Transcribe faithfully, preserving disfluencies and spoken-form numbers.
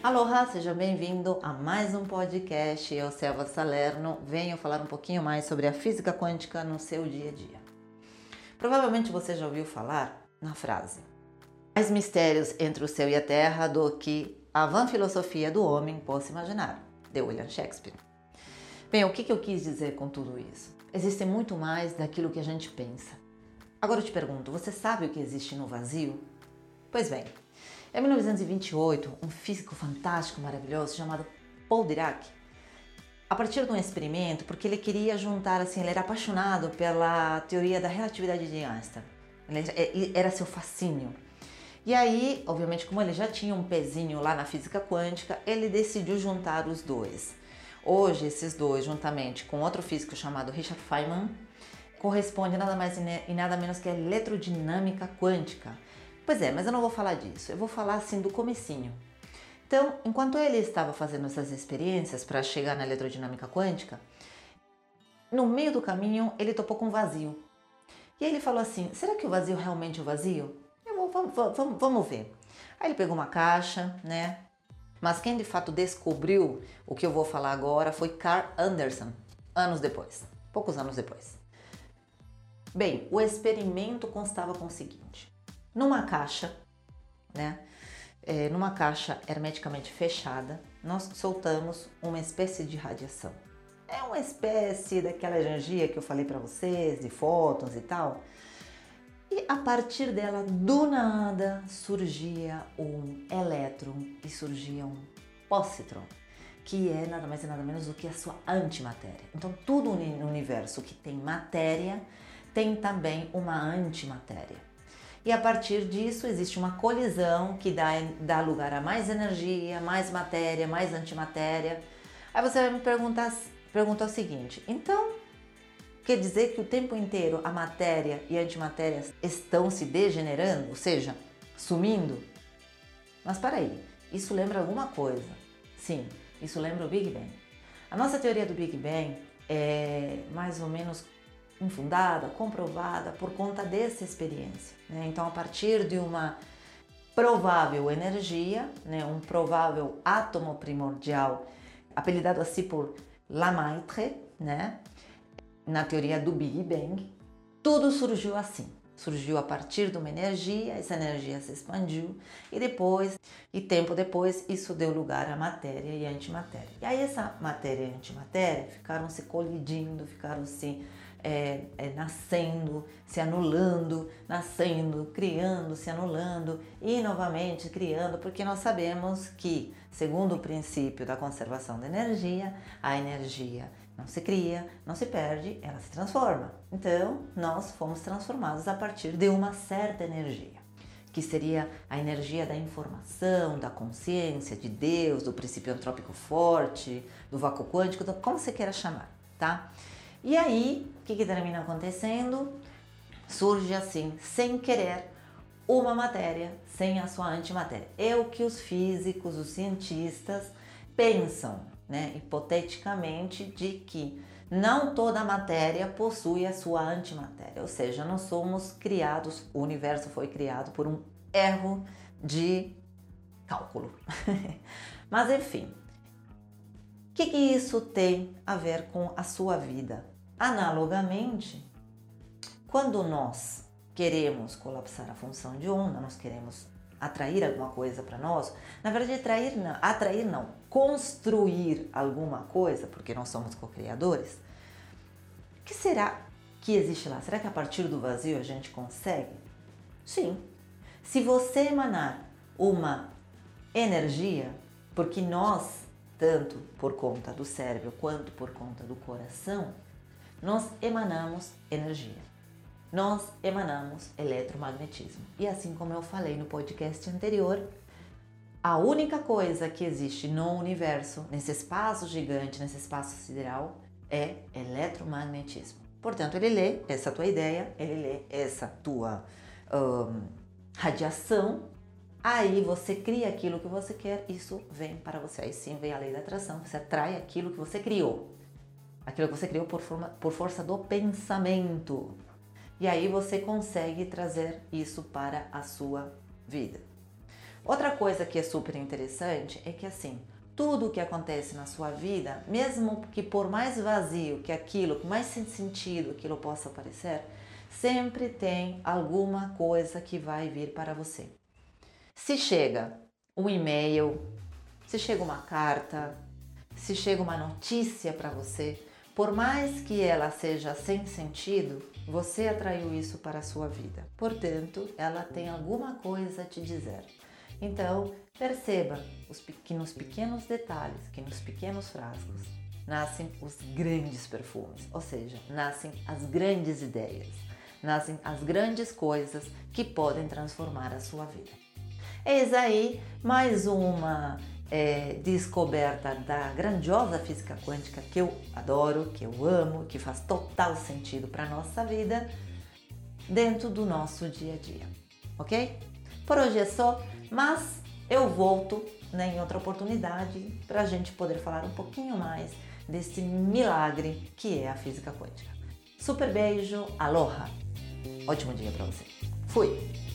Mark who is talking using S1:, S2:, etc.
S1: Aloha, seja bem-vindo a mais um podcast. Eu, Selva Salerno, venho falar um pouquinho mais sobre a física quântica no seu dia a dia. Provavelmente você já ouviu falar na frase: mais mistérios entre o céu e a terra do que a vã filosofia do homem possa imaginar, de William Shakespeare. Bem, o que eu quis dizer com tudo isso? Existe muito mais daquilo que a gente pensa. Agora eu te pergunto, você sabe o que existe no vazio? Pois bem, em mil novecentos e vinte e oito, um físico fantástico, maravilhoso, chamado Paul Dirac, a partir de um experimento, porque ele queria juntar, assim, ele era apaixonado pela teoria da relatividade de Einstein, ele era seu fascínio. E aí, obviamente, como ele já tinha um pezinho lá na física quântica, ele decidiu juntar os dois. Hoje, esses dois, juntamente com outro físico chamado Richard Feynman, corresponde nada mais e nada menos que a eletrodinâmica quântica. Pois é, mas eu não vou falar disso, eu vou falar assim do comecinho. Então, enquanto ele estava fazendo essas experiências para chegar na eletrodinâmica quântica, no meio do caminho ele topou com um vazio. E aí ele falou assim, será que o vazio realmente é o vazio? Eu vou, vamos, vamos, vamos ver. Aí ele pegou uma caixa, né? Mas quem de fato descobriu o que eu vou falar agora foi Carl Anderson, anos depois, poucos anos depois. Bem, o experimento constava com o seguinte: numa caixa, né, é, numa caixa hermeticamente fechada, nós soltamos uma espécie de radiação. É uma espécie daquela energia que eu falei para vocês, de fótons e tal. E a partir dela, do nada, surgia um elétron e surgia um pósitron, que é nada mais e nada menos do que a sua antimatéria. Então, tudo no universo que tem matéria tem também uma antimatéria. E a partir disso existe uma colisão que dá, dá lugar a mais energia, mais matéria, mais antimatéria. Aí você vai me perguntar, perguntar o seguinte, então quer dizer que o tempo inteiro a matéria e a antimatéria estão se degenerando, ou seja, sumindo? Mas para aí, isso lembra alguma coisa? Sim, isso lembra o Big Bang. A nossa teoria do Big Bang é mais ou menos infundada, comprovada por conta dessa experiência, né? Então, a partir de uma provável energia, né, um provável átomo primordial, apelidado assim por Lemaitre, né, na teoria do Big Bang, tudo surgiu assim. Surgiu a partir de uma energia, essa energia se expandiu e depois, e tempo depois, isso deu lugar à matéria e à antimatéria. E aí essa matéria e antimatéria ficaram se colidindo, ficaram se é, é, nascendo, se anulando, nascendo, criando, se anulando e novamente criando, porque nós sabemos que, segundo o princípio da conservação da energia, a energia não se cria, não se perde, ela se transforma. Então, nós fomos transformados a partir de uma certa energia, que seria a energia da informação, da consciência, de Deus, do princípio antrópico forte, do vácuo quântico, como você queira chamar, tá? E aí, o que, que termina acontecendo? Surge assim, sem querer, uma matéria sem a sua antimatéria. É o que os físicos, os cientistas pensam, né, hipoteticamente, de que não toda a matéria possui a sua antimatéria, ou seja, não somos criados, o universo foi criado por um erro de cálculo. Mas enfim, o que, que isso tem a ver com a sua vida? Analogamente, quando nós queremos colapsar a função de onda, nós queremos atrair alguma coisa para nós, na verdade atrair não, atrair não, construir alguma coisa, porque nós somos co-criadores, o que será que existe lá? Será que a partir do vazio a gente consegue? Sim. Se você emanar uma energia, porque nós, tanto por conta do cérebro quanto por conta do coração, nós emanamos energia. Nós emanamos eletromagnetismo. E assim como eu falei no podcast anterior, a única coisa que existe no universo, nesse espaço gigante, nesse espaço sideral, é eletromagnetismo. Portanto, ele lê essa tua ideia, ele lê essa tua hum, radiação, aí você cria aquilo que você quer, isso vem para você. Aí sim vem a lei da atração, você atrai aquilo que você criou. Aquilo que você criou por, forma, por força do pensamento. E aí você consegue trazer isso para a sua vida. Outra coisa que é super interessante é que assim, tudo o que acontece na sua vida, mesmo que por mais vazio que aquilo, por mais sem sentido aquilo possa parecer, sempre tem alguma coisa que vai vir para você. Se chega um e-mail, se chega uma carta, se chega uma notícia para você, por mais que ela seja sem sentido, você atraiu isso para a sua vida. Portanto, ela tem alguma coisa a te dizer. Então, perceba os, que nos pequenos detalhes, que nos pequenos frascos, nascem os grandes perfumes, ou seja, nascem as grandes ideias, nascem as grandes coisas que podem transformar a sua vida. Eis aí mais uma é, descoberta da grandiosa física quântica que eu adoro, que eu amo, que faz total sentido para a nossa vida dentro do nosso dia a dia, ok? Por hoje é só, mas eu volto, né, em outra oportunidade para a gente poder falar um pouquinho mais desse milagre que é a física quântica. Super beijo, aloha! Ótimo dia para você. Fui!